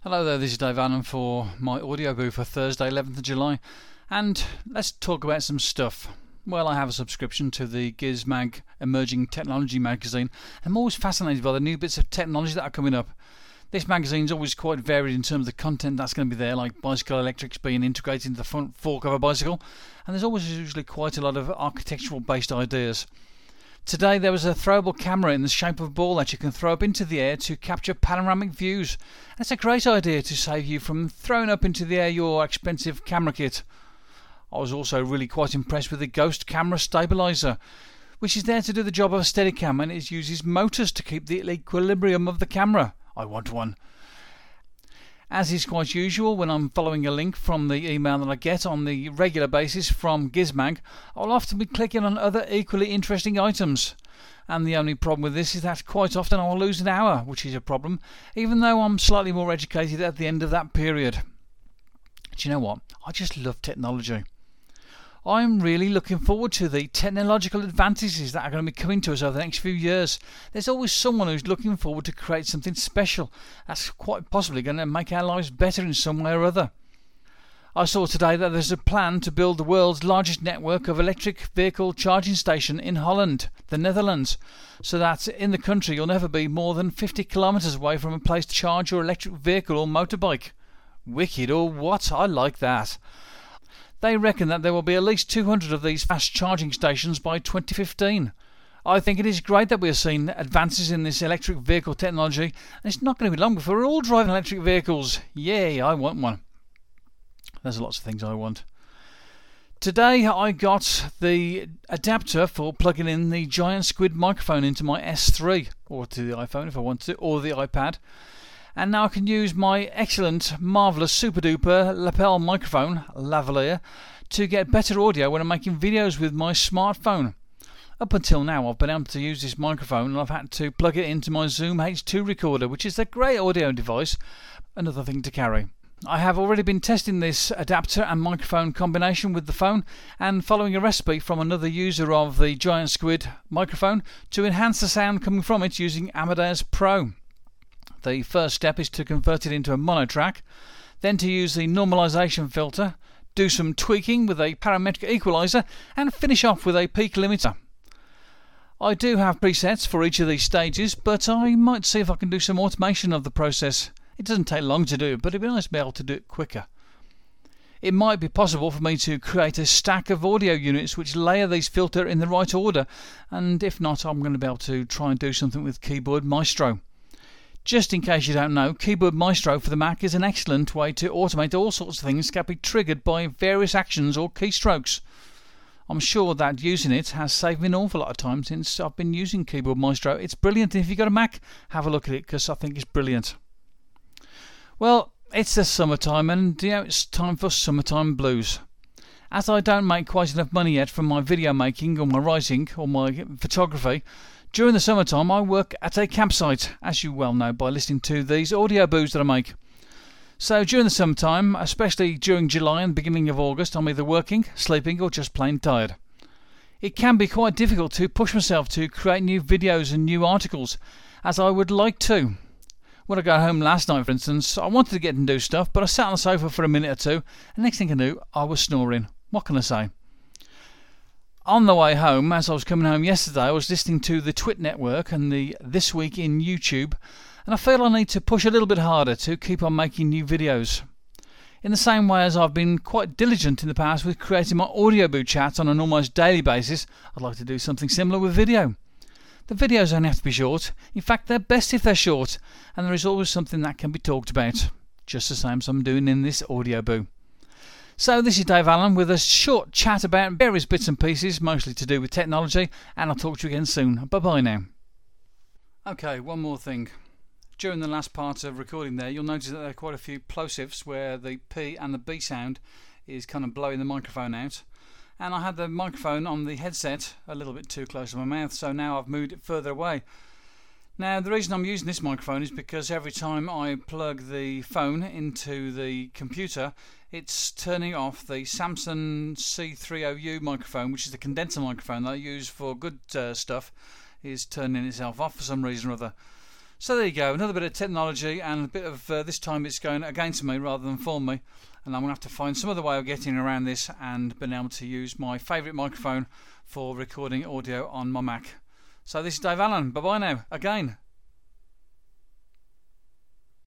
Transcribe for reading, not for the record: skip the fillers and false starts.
Hello there, this is Dave Allen for my audio boo for Thursday 11th of July, and let's talk about some stuff. Well, I have a subscription to the Gizmag Emerging Technology magazine. I'm always fascinated by the new bits of technology that are coming up. This magazine's always quite varied in terms of the content that's going to be there, like bicycle electrics being integrated into the front fork of a bicycle, and there's always usually quite a lot of architectural based ideas. Today there was a throwable camera in the shape of a ball that you can throw up into the air to capture panoramic views. That's a great idea to save you from throwing up into the air your expensive camera kit. I was also really quite impressed with the Ghost Camera Stabilizer, which is there to do the job of a Steadicam, and it uses motors to keep the equilibrium of the camera. I want one. As is quite usual, when I'm following a link from the email that I get on the regular basis from Gizmag, I'll often be clicking on other equally interesting items. And the only problem with this is that quite often I'll lose an hour, which is a problem, even though I'm slightly more educated at the end of that period. Do you know what? I just love technology. I'm really looking forward to the technological advantages that are going to be coming to us over the next few years. There's always someone who's looking forward to create something special that's quite possibly going to make our lives better in some way or other. I saw today that there's a plan to build the world's largest network of electric vehicle charging station in Holland, the Netherlands, so that in the country you'll never be more than 50 kilometres away from a place to charge your electric vehicle or motorbike. Wicked or what? I like that. They reckon that there will be at least 200 of these fast charging stations by 2015. I think it is great that we are seeing advances in this electric vehicle technology, and it's not going to be long before we're all driving electric vehicles. Yay, I want one. There's lots of things I want. Today I got the adapter for plugging in the giant squid microphone into my S3, or to the iPhone if I want to, or the iPad. And now I can use my excellent, marvellous, super duper lapel microphone, lavalier, to get better audio when I'm making videos with my smartphone. Up until now I've been able to use this microphone and I've had to plug it into my Zoom H2 recorder, which is a great audio device, another thing to carry. I have already been testing this adapter and microphone combination with the phone and following a recipe from another user of the giant squid microphone to enhance the sound coming from it using Amadeus Pro. The first step is to convert it into a mono track, then to use the normalization filter, do some tweaking with a parametric equalizer, and finish off with a peak limiter. I do have presets for each of these stages, but I might see if I can do some automation of the process. It doesn't take long to do, but it'd be nice to be able to do it quicker. It might be possible for me to create a stack of audio units which layer these filter in the right order, and if not, I'm going to be able to try and do something with Keyboard Maestro. Just in case you don't know, Keyboard Maestro for the Mac is an excellent way to automate all sorts of things that can be triggered by various actions or keystrokes. I'm sure that using it has saved me an awful lot of time since I've been using Keyboard Maestro. It's brilliant, and if you've got a Mac, have a look at it because I think it's brilliant. Well, it's the summertime and it's time for summertime blues. As I don't make quite enough money yet from my video making or my writing or my photography, during the summertime I work at a campsite, as you well know by listening to these audio boos that I make. So during the summertime, especially during July and the beginning of August, I'm either working, sleeping or just plain tired. It can be quite difficult to push myself to create new videos and new articles, as I would like to. When I got home last night, for instance, I wanted to get and do stuff, but I sat on the sofa for a minute or two, and next thing I knew, I was snoring. What can I say? On the way home, as I was coming home yesterday, I was listening to the Twit Network and the This Week in YouTube, and I feel I need to push a little bit harder to keep on making new videos. In the same way as I've been quite diligent in the past with creating my Audioboo chats on an almost daily basis, I'd like to do something similar with video. The videos don't have to be short. In fact, they're best if they're short, and there is always something that can be talked about, just the same as I'm doing in this Audioboo. So this is Dave Allen with a short chat about various bits and pieces, mostly to do with technology, and I'll talk to you again soon. Bye-bye now. Okay, one more thing. During the last part of recording there, you'll notice that there are quite a few plosives where the P and the B sound is kind of blowing the microphone out. And I had the microphone on the headset a little bit too close to my mouth, so now I've moved it further away. Now, the reason I'm using this microphone is because every time I plug the phone into the computer, it's turning off the Samson C30U microphone, which is the condenser microphone that I use for good stuff, is turning itself off for some reason or other. So there you go, another bit of technology, and a bit of this time it's going against me rather than for me, and I'm going to have to find some other way of getting around this and being able to use my favourite microphone for recording audio on my Mac. So this is Dave Allen, bye bye now, again.